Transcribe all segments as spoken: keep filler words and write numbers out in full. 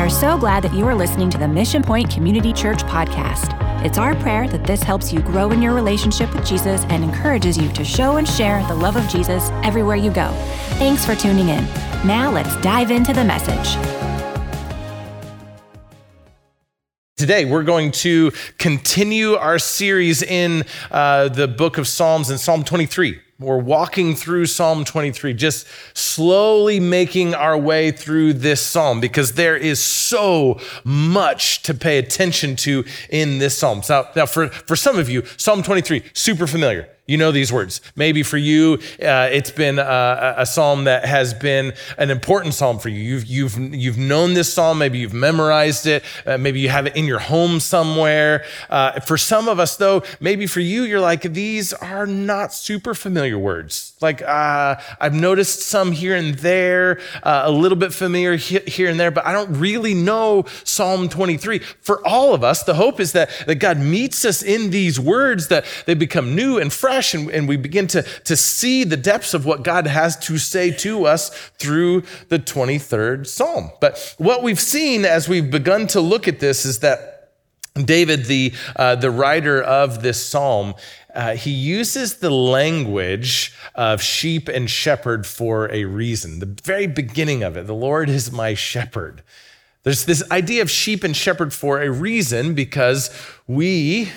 are so glad that you are listening to the Mission Point Community Church podcast. It's our prayer that this helps you grow in your relationship with Jesus and encourages you to show and share the love of Jesus everywhere you go. Thanks for tuning in. Now let's dive into the message. Today, we're going to continue our series in uh, the book of Psalms in Psalm twenty-three. We're walking through Psalm twenty-three, just slowly making our way through this psalm because there is so much to pay attention to in this psalm. Now, now for, for some of you, Psalm twenty-three, super familiar. You know these words. Maybe for you, uh, it's been a, a psalm that has been an important psalm for you. You've you've you've known this psalm. Maybe you've memorized it. Uh, maybe you have it in your home somewhere. Uh, for some of us, though, maybe for you, you're like, these are not super familiar words. Like uh, I've noticed some here and there, uh, a little bit familiar here and there, but I don't really know Psalm twenty-three. For all of us, the hope is that, that God meets us in these words, that they become new and fresh. And, and we begin to, to see the depths of what God has to say to us through the twenty-third Psalm. But what we've seen as we've begun to look at this is that David, the, uh, the writer of this Psalm, uh, he uses the language of sheep and shepherd for a reason. The very beginning of it, the Lord is my shepherd. There's this idea of sheep and shepherd for a reason because we,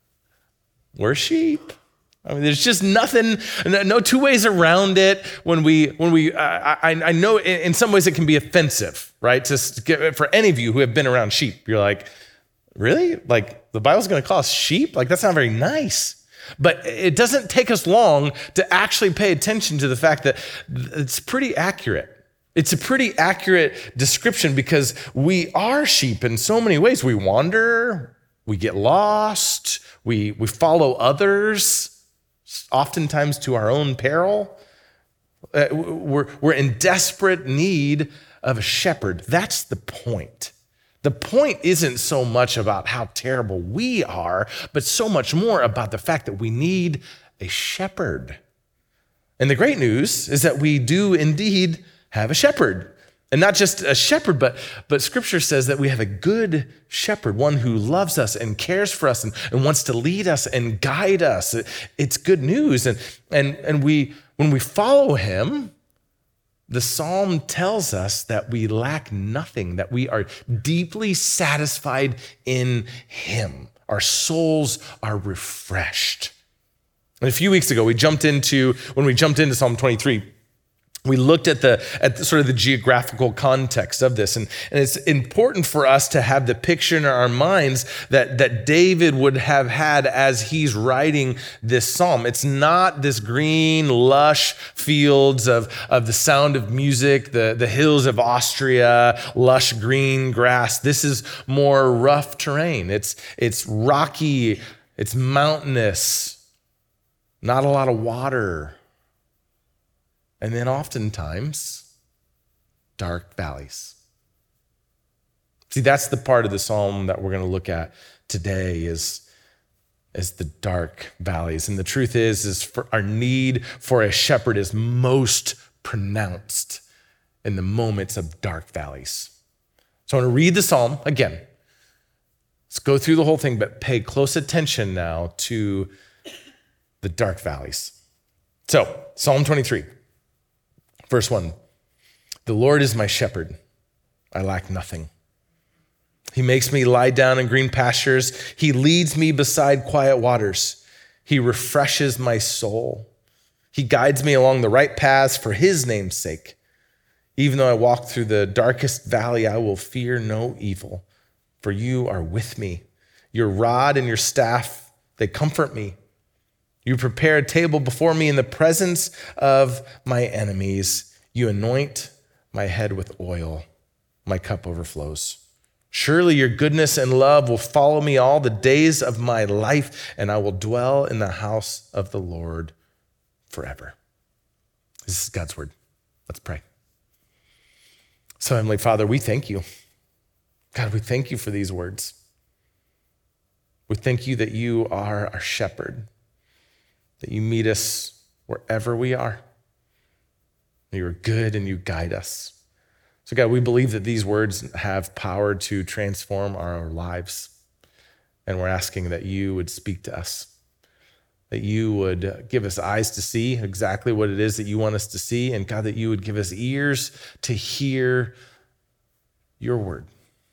we're sheep. I mean, there's just nothing, no two ways around it. When we, when we, uh, I, I know in some ways it can be offensive, right? Just get, for any of you who have been around sheep, you're like, really? Like the Bible's going to call us sheep? Like that's not very nice. But it doesn't take us long to actually pay attention to the fact that it's pretty accurate. It's a pretty accurate description because we are sheep in so many ways. We wander, we get lost, we we follow others. Oftentimes to our own peril. Uh, we're, we're in desperate need of a shepherd. That's the point. The point isn't so much about how terrible we are, but so much more about the fact that we need a shepherd. And the great news is that we do indeed have a shepherd. And not just a shepherd, but, but scripture says that we have a good shepherd, one who loves us and cares for us and, and wants to lead us and guide us. It, it's good news. And, and, and we, when we follow him, the psalm tells us that we lack nothing, that we are deeply satisfied in him. Our souls are refreshed. And a few weeks ago, we jumped into, when we jumped into Psalm twenty-three, we looked at the at the, sort of the geographical context of this, and, and it's important for us to have the picture in our minds that, that David would have had as he's writing this psalm. It's not this green, lush fields of, of the sound of music, the, the hills of Austria, lush green grass. This is more rough terrain. It's, it's rocky, it's mountainous, not a lot of water. And then oftentimes, dark valleys. See, that's the part of the psalm that we're going to look at today is, is the dark valleys. And the truth is, is for our need for a shepherd is most pronounced in the moments of dark valleys. So I want to read the psalm again. Let's go through the whole thing, but pay close attention now to the dark valleys. So, Psalm twenty-three. Verse one, the Lord is my shepherd, I lack nothing. He makes me lie down in green pastures. He leads me beside quiet waters. He refreshes my soul. He guides me along the right paths for his name's sake. Even though I walk through the darkest valley, I will fear no evil, for you are with me. Your rod and your staff, they comfort me. You prepare a table before me in the presence of my enemies. You anoint my head with oil. My cup overflows. Surely your goodness and love will follow me all the days of my life, and I will dwell in the house of the Lord forever. This is God's word. Let's pray. So, Heavenly Father, we thank you. God, we thank you for these words. We thank you that you are our shepherd, that you meet us wherever we are. You are good and you guide us. So So God, we believe that these words have power to transform our lives. And we're asking that you would speak to us, that you would give us eyes to see exactly what it is that you want us to see. And God, that you would give us ears to hear your word.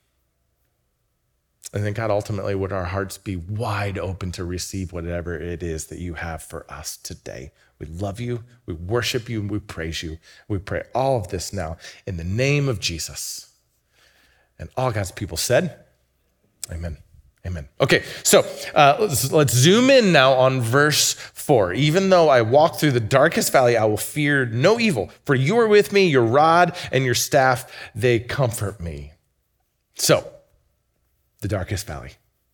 And then God, ultimately, would our hearts be wide open to receive whatever it is that you have for us today. We love you, we worship you, and we praise you. We pray all of this now in the name of Jesus. And all God's people said, amen. Amen. Okay, so uh, let's, let's zoom in now on verse four. Even though I walk through the darkest valley, I will fear no evil, for you are with me, your rod and your staff, they comfort me. So, the darkest valley.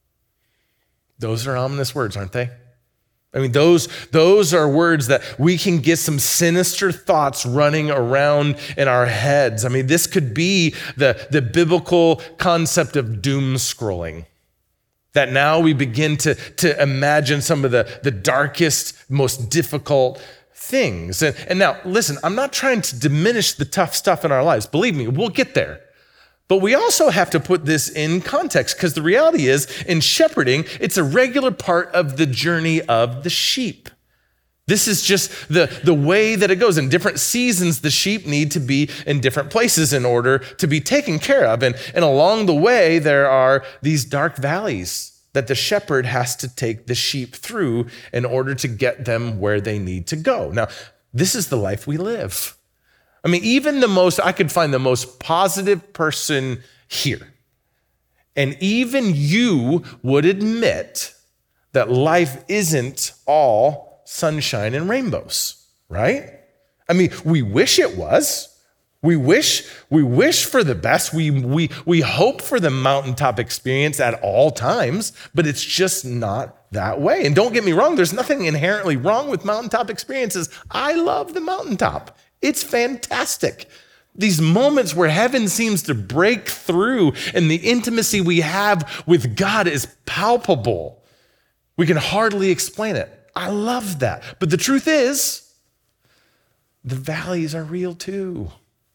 Those are ominous words, aren't they? I mean, those, those are words that we can get some sinister thoughts running around in our heads. I mean, this could be the, the biblical concept of doom scrolling, that now we begin to, to imagine some of the, the darkest, most difficult things. And, and now, listen, I'm not trying to diminish the tough stuff in our lives. Believe me, we'll get there. But we also have to put this in context, because the reality is, in shepherding, it's a regular part of the journey of the sheep. This is just the, the way that it goes. In different seasons, the sheep need to be in different places in order to be taken care of. And, and along the way, there are these dark valleys that the shepherd has to take the sheep through in order to get them where they need to go. Now, this is the life we live. I mean, even the most, I could find the most positive person here, and even you would admit that life isn't all sunshine and rainbows, right? I mean, we wish it was. We wish, we wish for the best. We, we, we hope for the mountaintop experience at all times, but it's just not that way. And don't get me wrong, there's nothing inherently wrong with mountaintop experiences. I love the mountaintop. It's fantastic. These moments where heaven seems to break through and the intimacy we have with God is palpable. We can hardly explain it. I love that. But the truth is, the valleys are real too.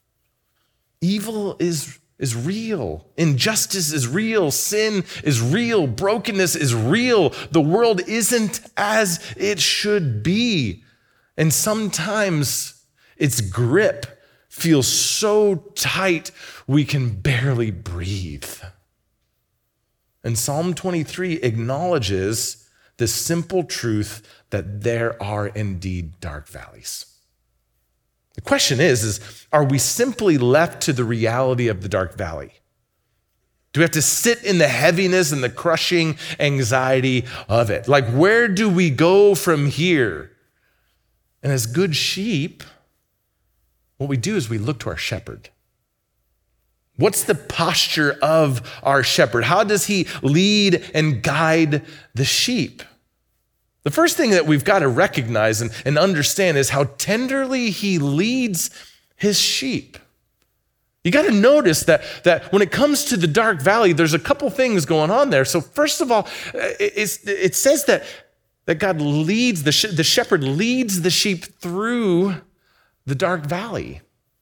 Evil is, is real. Injustice is real. Sin is real. Brokenness is real. The world isn't as it should be. And sometimes its grip feels so tight we can barely breathe. And Psalm twenty-three acknowledges the simple truth that there are indeed dark valleys. The question is, is, are we simply left to the reality of the dark valley? Do we have to sit in the heaviness and the crushing anxiety of it? Like, where do we go from here? And as good sheep, what we do is we look to our shepherd. What's the posture of our shepherd? How does he lead and guide the sheep? The first thing that we've got to recognize and, and understand is how tenderly he leads his sheep. You got to notice that, that when it comes to the dark valley, there's a couple things going on there. So first of all, it, it says that, that God leads, the, the shepherd leads the sheep through the dark valley.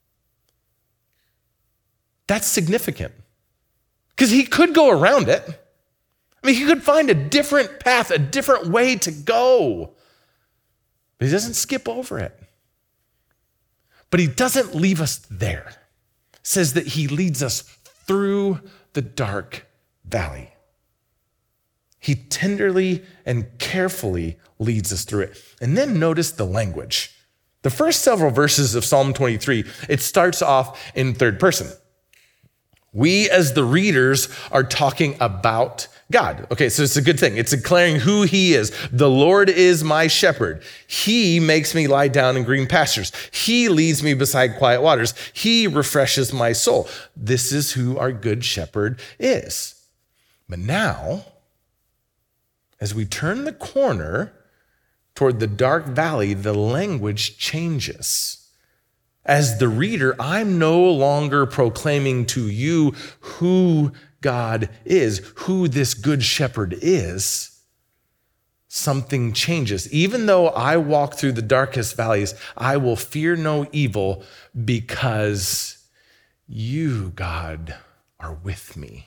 That's significant, because he could go around it. I mean, he could find a different path, a different way to go, but he doesn't skip over it. But he doesn't leave us there. It says that he leads us through the dark valley. He tenderly and carefully leads us through it. And then notice the language. The first several verses of Psalm twenty-three, it starts off in third person. We as the readers are talking about God. Okay, so it's a good thing. It's declaring who he is. The Lord is my shepherd. He makes me lie down in green pastures. He leads me beside quiet waters. He refreshes my soul. This is who our good shepherd is. But now, as we turn the corner toward the dark valley, the language changes. As the reader, I'm no longer proclaiming to you who God is, who this good shepherd is. Something changes. Even though I walk through the darkest valleys, I will fear no evil because You, God, are with me.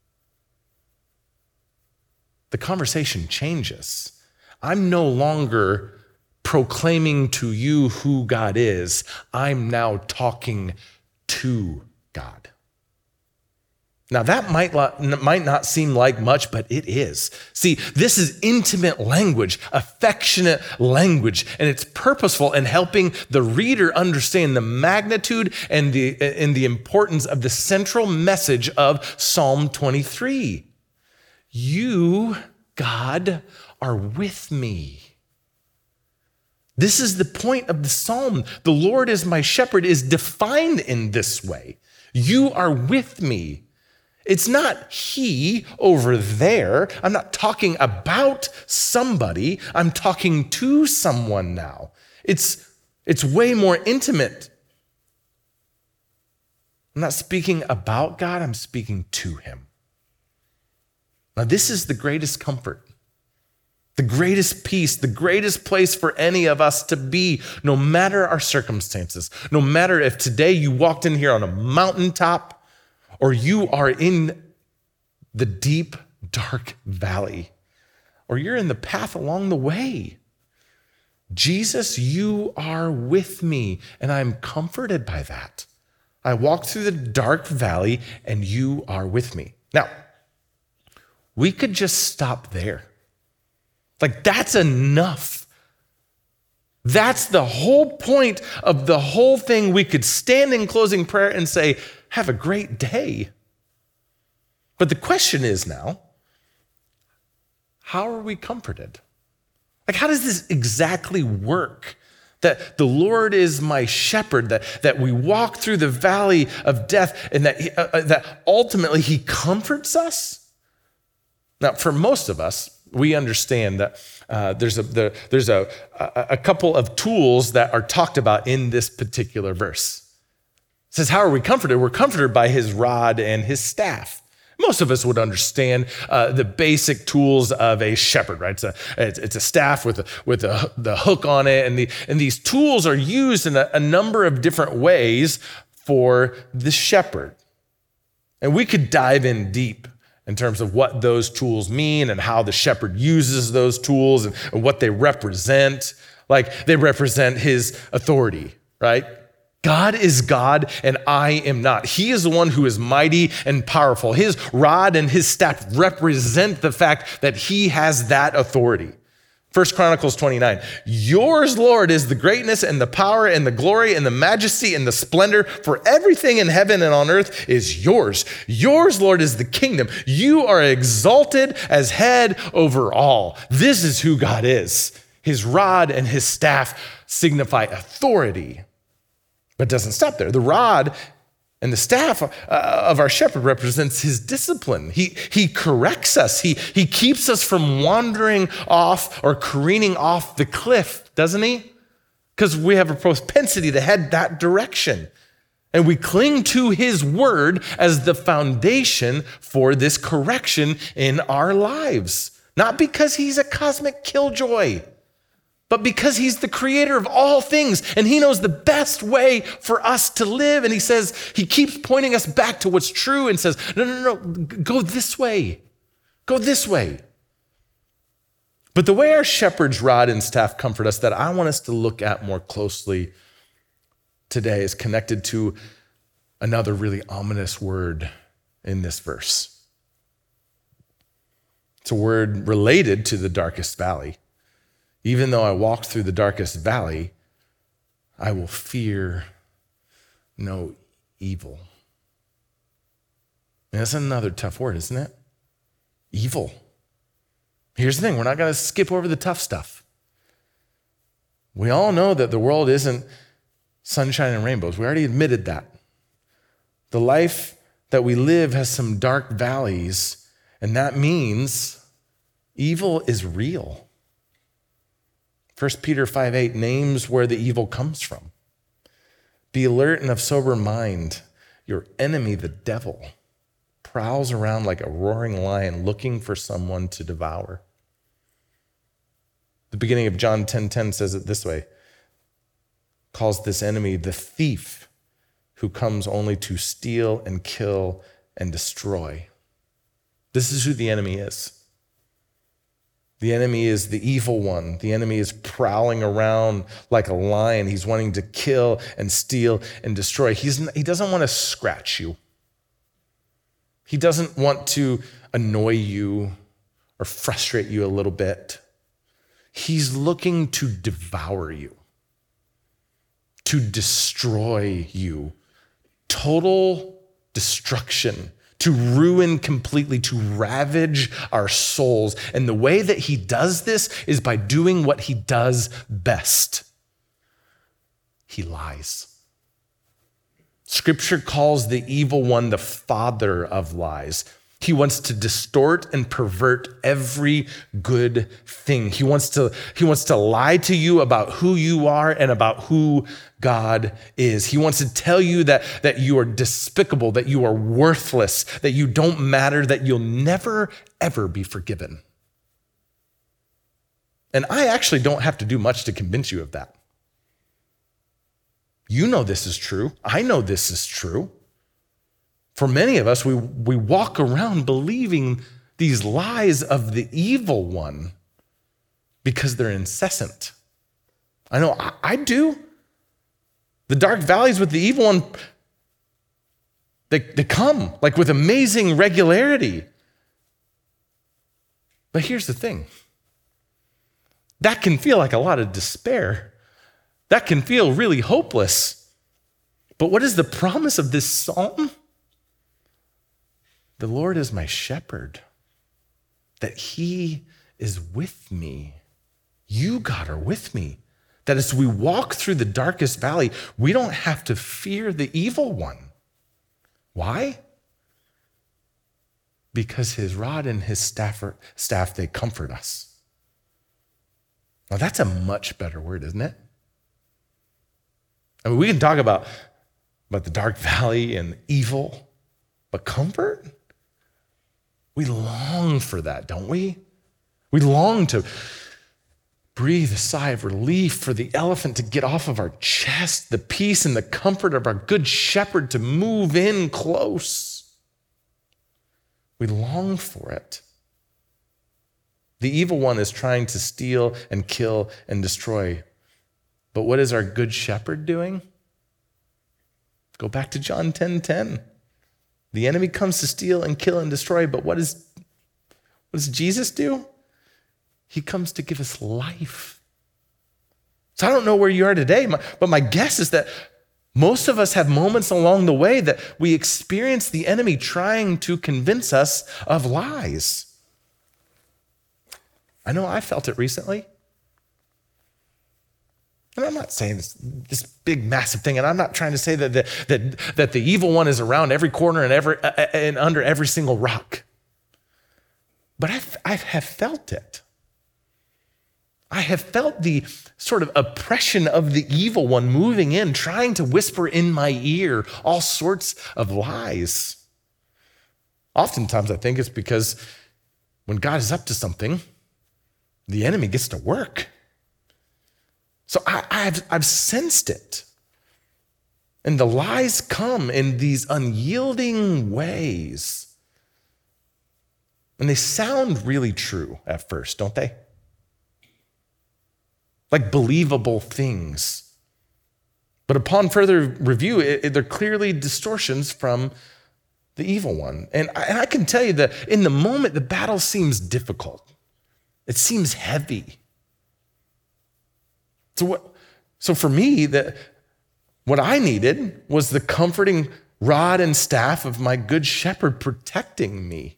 The conversation changes. I'm no longer proclaiming to you who God is. I'm now talking to God. Now that might might not seem like much, but it is. See, this is intimate language, affectionate language, and it's purposeful in helping the reader understand the magnitude and the, and the importance of the central message of Psalm twenty-three. You, God, are with me. This is the point of the psalm. The Lord is my shepherd is defined in this way. You are with me. It's not he over there. I'm not talking about somebody. I'm talking to someone now. It's, it's way more intimate. I'm not speaking about God. I'm speaking to him. Now, this is the greatest comfort, the greatest peace, the greatest place for any of us to be, no matter our circumstances, no matter if today you walked in here on a mountaintop or you are in the deep, dark valley, or you're in the path along the way. Jesus, you are with me, and I'm comforted by that. I walk through the dark valley, and you are with me. Now, we could just stop there. Like, that's enough. That's the whole point of the whole thing. We could stand in closing prayer and say, have a great day. But the question is now, how are we comforted? Like, how does this exactly work? That the Lord is my shepherd, that, that we walk through the valley of death, and that, he, uh, that ultimately he comforts us? Now, for most of us, we understand that uh, there's, a, the, there's a, a, a couple of tools that are talked about in this particular verse. It says, how are we comforted? We're comforted by his rod and his staff. Most of us would understand uh, the basic tools of a shepherd, right? It's a, it's, it's a staff with, a, with a, the hook on it. And, the, and these tools are used in a, a number of different ways for the shepherd. And we could dive in deep in terms of what those tools mean and how the shepherd uses those tools and, and what they represent. Like, they represent his authority, right? God is God and I am not. He is the one who is mighty and powerful. His rod and his staff represent the fact that he has that authority. First Chronicles twenty-nine, yours, Lord, is the greatness and the power and the glory and the majesty and the splendor, for everything in heaven and on earth is yours. Yours, Lord, is the kingdom. You are exalted as head over all. This is who God is. His rod and his staff signify authority. But it doesn't stop there. The rod and the staff of our shepherd represents his discipline. He, he corrects us. He, he keeps us from wandering off or careening off the cliff, doesn't he? Because we have a propensity to head that direction. And we cling to his word as the foundation for this correction in our lives. Not because he's a cosmic killjoy, but because he's the creator of all things and he knows the best way for us to live. And he says, he keeps pointing us back to what's true and says, no, no, no, go this way. Go this way. But the way our shepherd's rod and staff comfort us that I want us to look at more closely today is connected to another really ominous word in this verse. It's a word related to the darkest valley. Even though I walk through the darkest valley, I will fear no evil. And that's another tough word, isn't it? Evil. Here's the thing, we're not going to skip over the tough stuff. We all know that the world isn't sunshine and rainbows. We already admitted that. The life that we live has some dark valleys, and that means evil is real. First Peter five eight names where the evil comes from. Be alert and of sober mind. Your enemy, the devil, prowls around like a roaring lion looking for someone to devour. The beginning of John ten ten says it this way, calls this enemy the thief who comes only to steal and kill and destroy. This is who the enemy is. The enemy is the evil one. The enemy is prowling around like a lion. He's wanting to kill and steal and destroy. He's, he doesn't want to scratch you. He doesn't want to annoy you or frustrate you a little bit. He's looking to devour you, to destroy you. Total destruction, to ruin completely, to ravage our souls. And the way that he does this is by doing what he does best. He lies. Scripture calls the evil one the father of lies. He wants to distort and pervert every good thing. He wants to, he wants to lie to you about who you are and about who God is. He wants to tell you that, that you are despicable, that you are worthless, that you don't matter, that you'll never, ever be forgiven. And I actually don't have to do much to convince you of that. You know this is true. I know this is true. For many of us, we, we walk around believing these lies of the evil one because they're incessant. I know I, I do. The dark valleys with the evil one, they, they come like with amazing regularity. But here's the thing. That can feel like a lot of despair. That can feel really hopeless. But what is the promise of this psalm? The Lord is my shepherd, that he is with me. You, God, are with me. That as we walk through the darkest valley, we don't have to fear the evil one. Why? Because his rod and his staff, are, staff, they comfort us. Now, that's a much better word, isn't it? I mean, we can talk about, about the dark valley and evil, but comfort? We long for that, don't we? We long to breathe a sigh of relief, for the elephant to get off of our chest, the peace and the comfort of our good shepherd to move in close. We long for it. The evil one is trying to steal and kill and destroy. But what is our good shepherd doing? Go back to John ten ten. The enemy comes to steal and kill and destroy, but what, is, what does Jesus do? He comes to give us life. So I don't know where you are today, but my guess is that most of us have moments along the way that we experience the enemy trying to convince us of lies. I know I felt it recently. And I'm not saying this, this big, massive thing, and I'm not trying to say that the, that, that the evil one is around every corner and, every, uh, and under every single rock. But I've, I have felt it. I have felt the sort of oppression of the evil one moving in, trying to whisper in my ear all sorts of lies. Oftentimes, I think it's because when God is up to something, the enemy gets to work. So I, I've, I've sensed it. And the lies come in these unyielding ways. And they sound really true at first, don't they? Like believable things. But upon further review, it, it, they're clearly distortions from the evil one. And I, and I can tell you that in the moment, the battle seems difficult. It seems heavy. So what? So for me, the, what I needed was the comforting rod and staff of my good shepherd protecting me,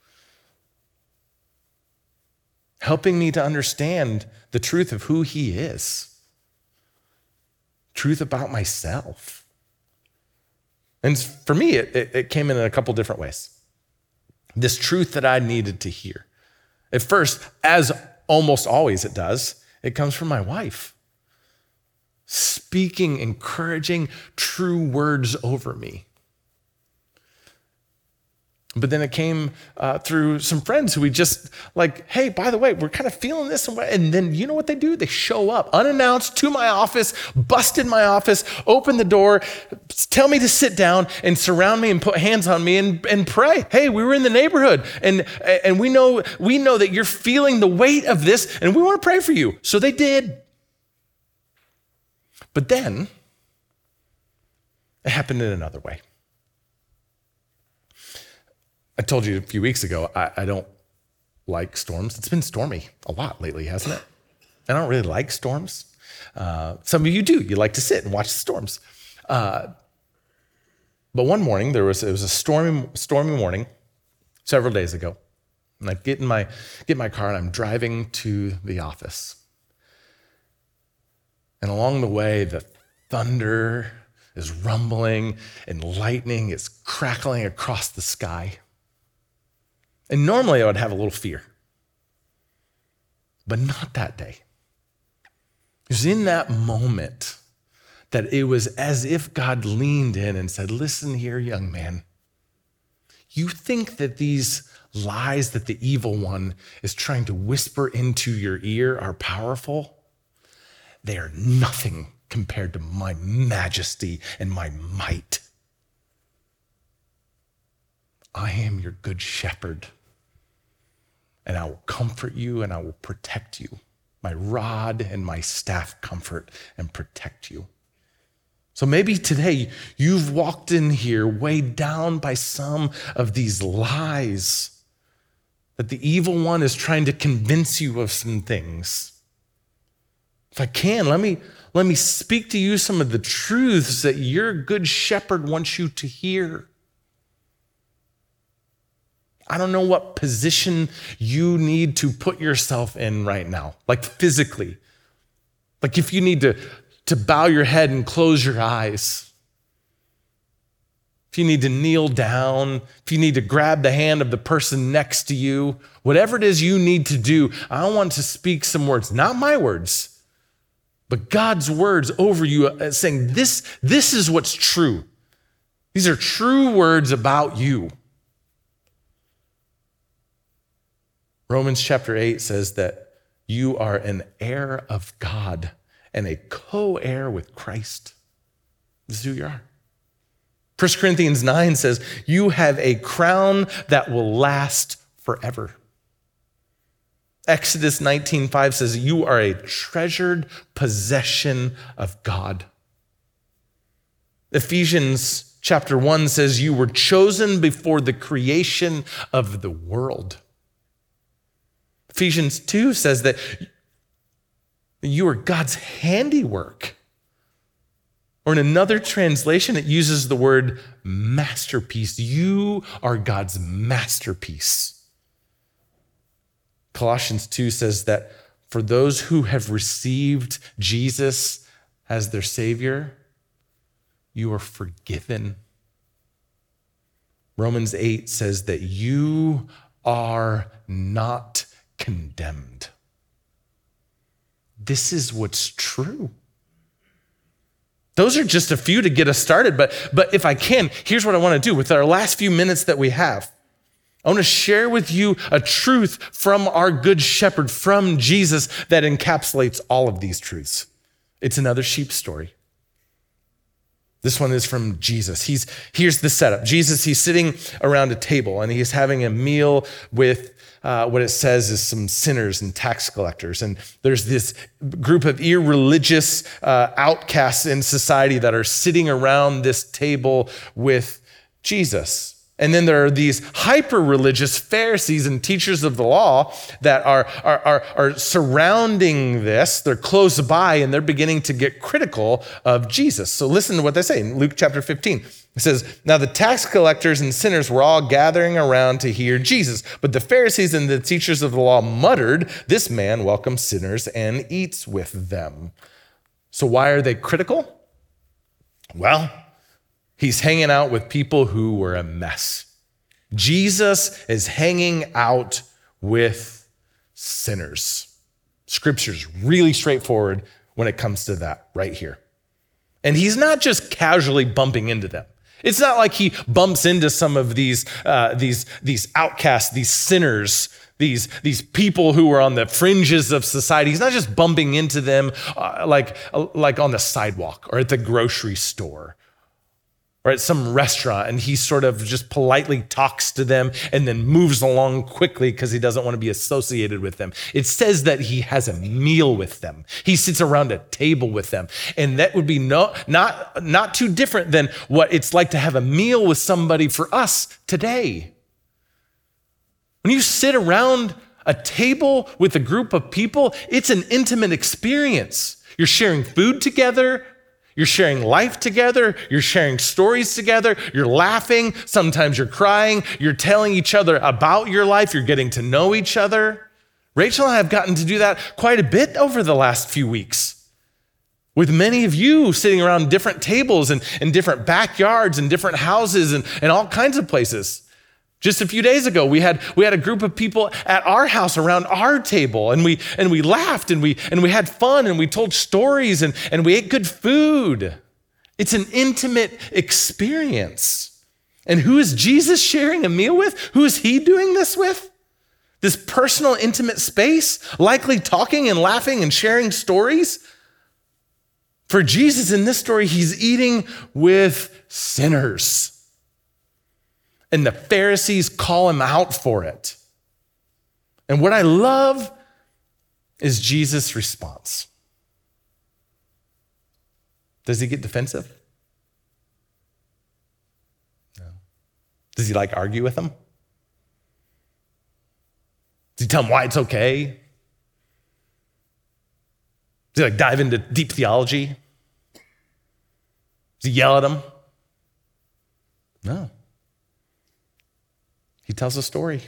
helping me to understand the truth of who he is, truth about myself. And for me, it, it, it came in a couple different ways. This truth that I needed to hear. At first, as almost always it does, it comes from my wife. Speaking encouraging, true words over me. But then it came uh, through some friends who we just like, hey, by the way, we're kind of feeling this. And, and then you know what they do? They show up unannounced to my office, bust in my office, open the door, tell me to sit down and surround me and put hands on me and, and pray. Hey, we were in the neighborhood and, and we know, we know that you're feeling the weight of this and we want to pray for you. So they did. But then it happened in another way. I told you a few weeks ago, I, I don't like storms. It's been stormy a lot lately, hasn't it? I don't really like storms. Uh, some of you do. You like to sit and watch the storms. Uh, but one morning, there was it was a stormy, stormy morning several days ago. And I get in my get in my car and I'm driving to the office. And along the way, the thunder is rumbling and lightning is crackling across the sky. And normally I would have a little fear, but not that day. It was in that moment that it was as if God leaned in and said, listen here, young man, you think that these lies that the evil one is trying to whisper into your ear are powerful? They are nothing compared to my majesty and my might. I am your good shepherd, and I will comfort you and I will protect you. My rod and my staff comfort and protect you. So maybe today you've walked in here weighed down by some of these lies that the evil one is trying to convince you of some things. If I can, let me, let me speak to you some of the truths that your good shepherd wants you to hear. I don't know what position you need to put yourself in right now, like physically. Like if you need to, to bow your head and close your eyes. If you need to kneel down, if you need to grab the hand of the person next to you, whatever it is you need to do, I want to speak some words, not my words, but God's words over you, saying this, this is what's true. These are true words about you. Romans chapter eight says that you are an heir of God and a co-heir with Christ. This is who you are. First Corinthians nine says you have a crown that will last forever. Exodus nineteen five says you are a treasured possession of God. Ephesians chapter one says you were chosen before the creation of the world. Ephesians two says that you are God's handiwork. Or in another translation, it uses the word masterpiece. You are God's masterpiece. Colossians two says that for those who have received Jesus as their Savior, you are forgiven. Romans eight says that you are not condemned. This is what's true. Those are just a few to get us started, but, but if I can, here's what I want to do with our last few minutes that we have. I want to share with you a truth from our good shepherd, from Jesus, that encapsulates all of these truths. It's another sheep story. This one is from Jesus. He's here's the setup. Jesus, he's sitting around a table and he's having a meal with uh, what it says is some sinners and tax collectors. And there's this group of irreligious uh, outcasts in society that are sitting around this table with Jesus. And then there are these hyper-religious Pharisees and teachers of the law that are, are, are, are surrounding this. They're close by and they're beginning to get critical of Jesus. So listen to what they say in Luke chapter fifteen. It says, now the tax collectors and sinners were all gathering around to hear Jesus, but the Pharisees and the teachers of the law muttered, this man welcomes sinners and eats with them. So why are they critical? Well, he's hanging out with people who were a mess. Jesus is hanging out with sinners. Scripture's really straightforward when it comes to that right here. And he's not just casually bumping into them. It's not like he bumps into some of these, uh, these, these outcasts, these sinners, these, these people who are on the fringes of society. He's not just bumping into them uh, like, uh, like on the sidewalk or at the grocery store or at some restaurant, and he sort of just politely talks to them and then moves along quickly because he doesn't want to be associated with them. It says that he has a meal with them. He sits around a table with them. And that would be no, not, not too different than what it's like to have a meal with somebody for us today. When you sit around a table with a group of people, it's an intimate experience. You're sharing food together. You're sharing life together. You're sharing stories together. You're laughing. Sometimes you're crying. You're telling each other about your life. You're getting to know each other. Rachel and I have gotten to do that quite a bit over the last few weeks, with many of you sitting around different tables and, and different backyards and different houses and, and all kinds of places. Just a few days ago, we had we had a group of people at our house around our table, and we and we laughed and we and we had fun and we told stories and, and we ate good food. It's an intimate experience. And who is Jesus sharing a meal with? Who is he doing this with? This personal, intimate space, likely talking and laughing and sharing stories. For Jesus in this story, he's eating with sinners. And the Pharisees call him out for it. And what I love is Jesus' response. Does he get defensive? No. Does he like argue with them? Does he tell them why it's okay? Does he like dive into deep theology? Does he yell at them? No. He tells a story.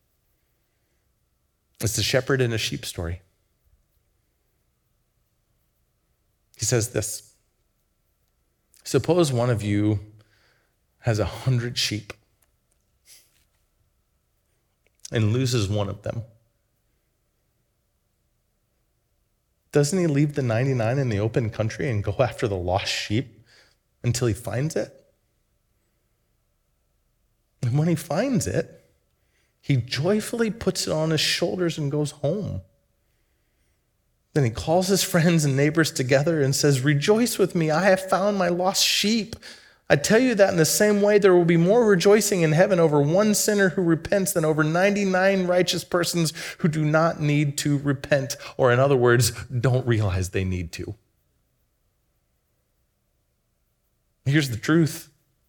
It's the shepherd and a sheep story. He says this: suppose one of you has a hundred sheep and loses one of them. Doesn't he leave the ninety-nine in the open country and go after the lost sheep until he finds it? And when he finds it, he joyfully puts it on his shoulders and goes home. Then he calls his friends and neighbors together and says, "Rejoice with me, I have found my lost sheep." I tell you that in the same way, there will be more rejoicing in heaven over one sinner who repents than over ninety-nine righteous persons who do not need to repent, or in other words, don't realize they need to. Here's the truth.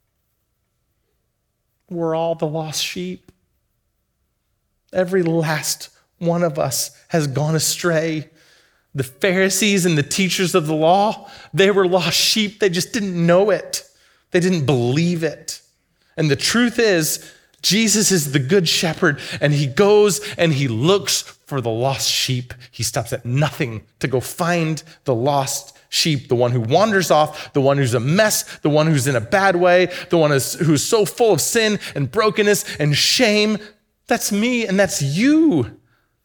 We're all the lost sheep. Every last one of us has gone astray. The Pharisees and the teachers of the law, they were lost sheep. They just didn't know it. They didn't believe it. And the truth is, Jesus is the good shepherd, and he goes and he looks for the lost sheep. He stops at nothing to go find the lost sheep, the one who wanders off, the one who's a mess, the one who's in a bad way, the one who's, who's so full of sin and brokenness and shame. That's me and that's you.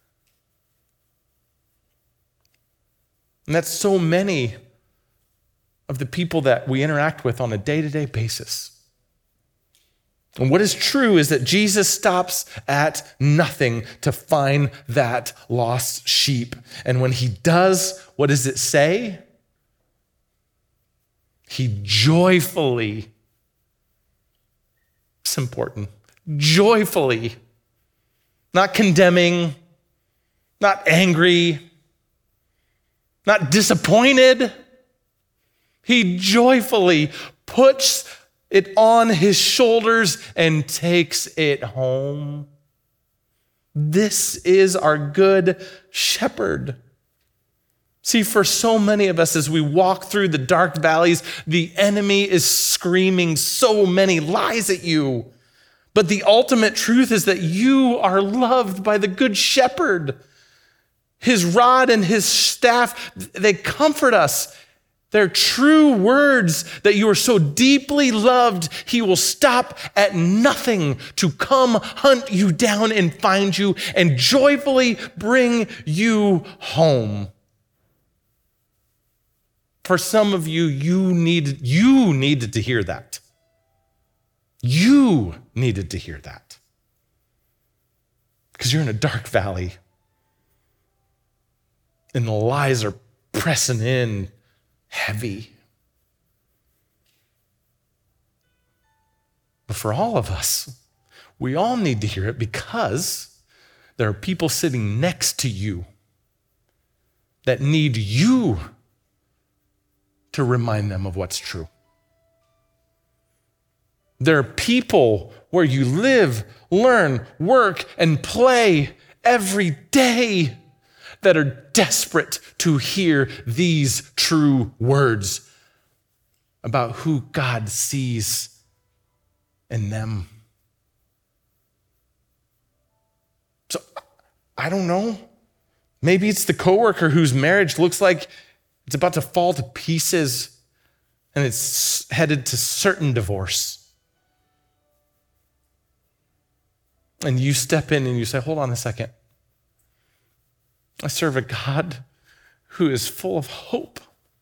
And that's so many of the people that we interact with on a day-to-day basis. And what is true is that Jesus stops at nothing to find that lost sheep. And when he does, what does it say? He joyfully, it's important, joyfully, not condemning, not angry, not disappointed. He joyfully puts it on his shoulders and takes it home. This is our good shepherd. See, for so many of us, as we walk through the dark valleys, the enemy is screaming so many lies at you. But the ultimate truth is that you are loved by the good shepherd. His rod and his staff, they comfort us. They're true words that you are so deeply loved, he will stop at nothing to come hunt you down and find you and joyfully bring you home. For some of you, you needed, you needed to hear that. You needed to hear that because you're in a dark valley and the lies are pressing in heavy. But for all of us, we all need to hear it because there are people sitting next to you that need you to remind them of what's true. There are people where you live, learn, work, and play every day that are desperate to hear these true words about who God sees in them. So, I don't know. Maybe it's the coworker whose marriage looks like it's about to fall to pieces and it's headed to certain divorce. And you step in and you say, hold on a second. I serve a God who is full of hope,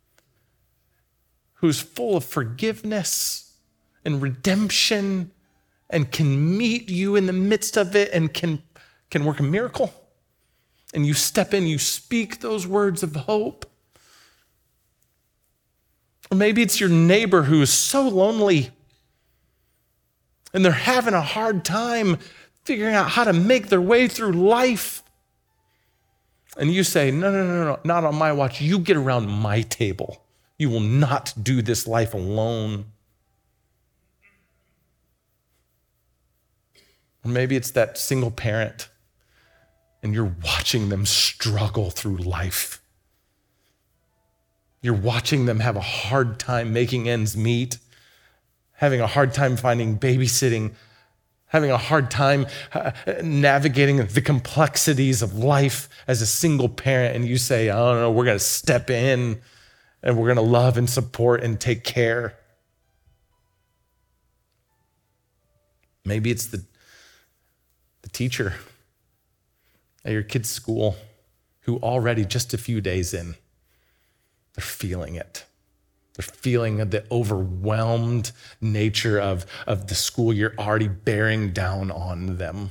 who's full of forgiveness and redemption and can meet you in the midst of it and can, can work a miracle. And you step in, you speak those words of hope. Or maybe it's your neighbor who is so lonely and they're having a hard time figuring out how to make their way through life. And you say, no, no, no, no, not on my watch. You get around my table. You will not do this life alone. Or maybe it's that single parent and you're watching them struggle through life. You're watching them have a hard time making ends meet, having a hard time finding babysitting, having a hard time uh, navigating the complexities of life as a single parent, and you say, I don't know, we're going to step in and we're going to love and support and take care. Maybe it's the, the teacher at your kid's school who already just a few days in, they're feeling it. They're feeling the overwhelmed nature of, of the school you're already bearing down on them.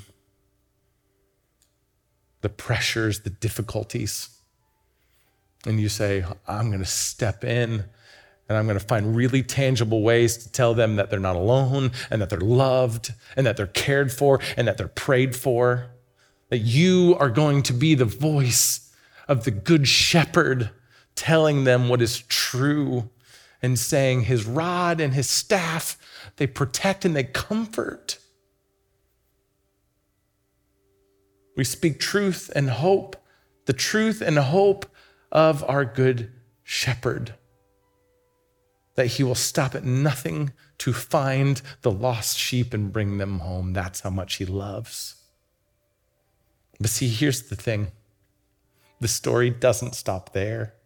The pressures, the difficulties. And you say, I'm going to step in and I'm going to find really tangible ways to tell them that they're not alone and that they're loved and that they're cared for and that they're prayed for. That you are going to be the voice of the good shepherd telling them what is true and saying his rod and his staff, they protect and they comfort. We speak truth and hope, the truth and hope of our good shepherd, that he will stop at nothing to find the lost sheep and bring them home. That's how much he loves. But see, here's the thing. The story doesn't stop there.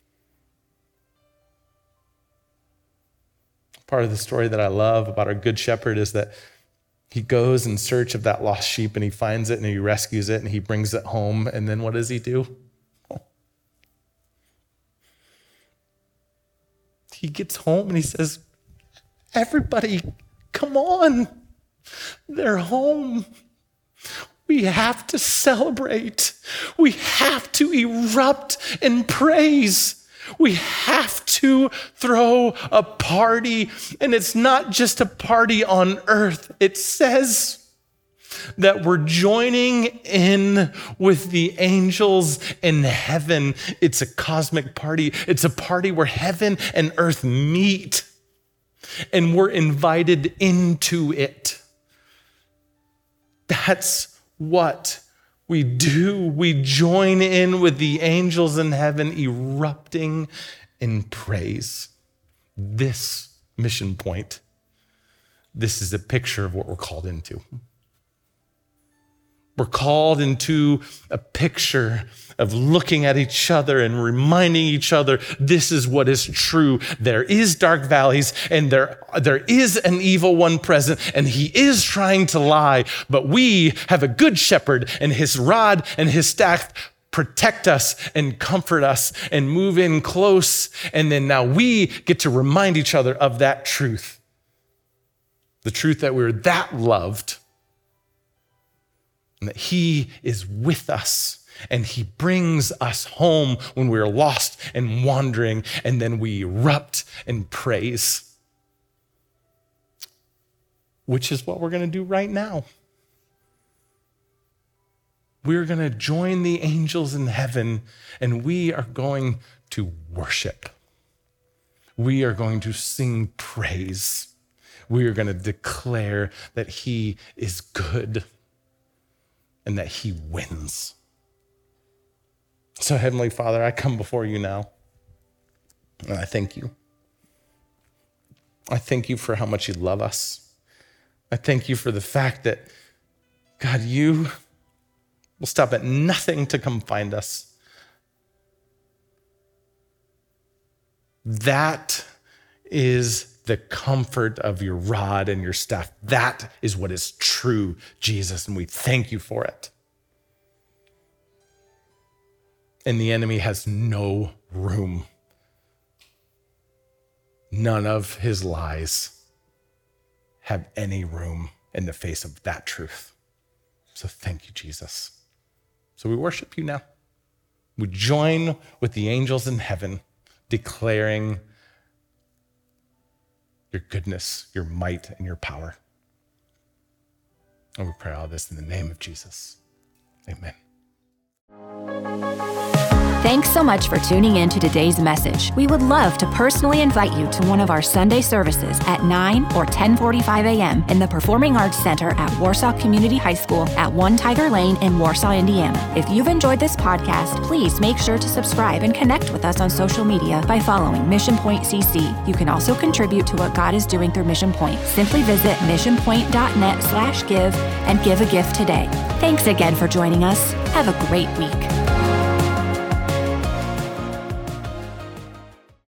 Part of the story that I love about our good shepherd is that he goes in search of that lost sheep and he finds it and he rescues it and he brings it home. And then what does he do? He gets home and he says, everybody, come on. They're home. We have to celebrate. We have to erupt in praise. We have to throw a party, and it's not just a party on earth. It says that we're joining in with the angels in heaven. It's a cosmic party. It's a party where heaven and earth meet, and we're invited into it. That's what we do. We join in with the angels in heaven, erupting in praise. This mission point, this is a picture of what we're called into. We're called into a picture of looking at each other and reminding each other this is what is true. There is dark valleys and there, there is an evil one present and he is trying to lie, but we have a good shepherd and his rod and his staff protect us and comfort us and move in close. And then now we get to remind each other of that truth. The truth that we're that loved and that he is with us and he brings us home when we're lost and wandering, and then we erupt in praise, which is what we're going to do right now. We're going to join the angels in heaven, and we are going to worship. We are going to sing praise. We are going to declare that he is good and that he wins. So, Heavenly Father, I come before you now, and I thank you. I thank you for how much you love us. I thank you for the fact that, God, you will stop at nothing to come find us. That is the comfort of your rod and your staff. That is what is true, Jesus, and we thank you for it. And the enemy has no room. None of his lies have any room in the face of that truth. So thank you, Jesus. So we worship you now. We join with the angels in heaven, declaring your goodness, your might, and your power. And we pray all this in the name of Jesus. Amen. Thanks so much for tuning in to today's message. We would love to personally invite you to one of our Sunday services at nine or ten forty-five a.m. in the Performing Arts Center at Warsaw Community High School at One Tiger Lane in Warsaw, Indiana. If you've enjoyed this podcast, please make sure to subscribe and connect with us on social media by following Mission Point C C. You can also contribute to what God is doing through Mission Point. Simply visit missionpoint.net slash give and give a gift today. Thanks again for joining us. Have a great week.